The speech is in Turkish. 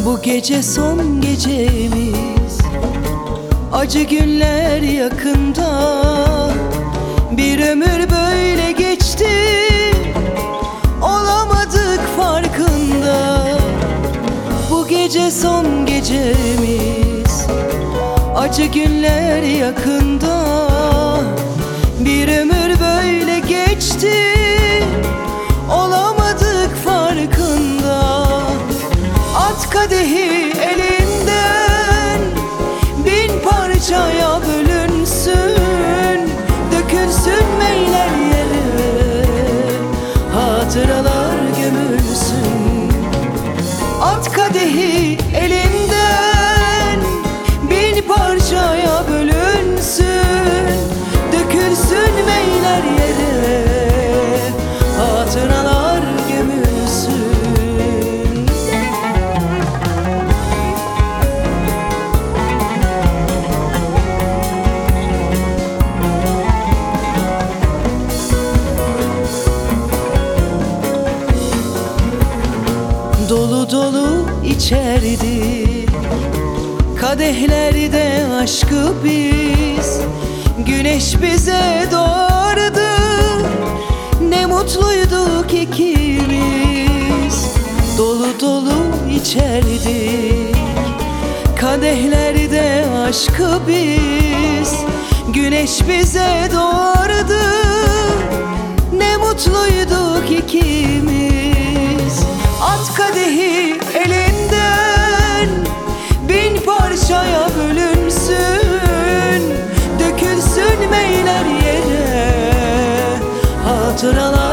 Bu gece son gecemiz, acı günler yakında. Bir ömür böyle geçti, olamadık farkında. Bu gece son gecemiz, acı günler yakında. Bir ömür böyle geçti, olamadık farkında. At kadehi elinden, bin parçaya bölünsün, dökülsün meyler yere, hatıralar gömülsün. At kadehi elinden, bin parçaya bölünsün, dökülsün meyler yere, hatıralar gömülsün. Dolu dolu içerdi kadehlerde aşkı biz. Güneş bize doğardı, ne mutluyduk ikimiz. Dolu dolu içerdik kadehlerde aşkı biz. Güneş bize doğardı, ne mutluyduk ikimiz. At kadehi elinden, bin parçaya bölünsün, dökülsün meyler yere, hatıralar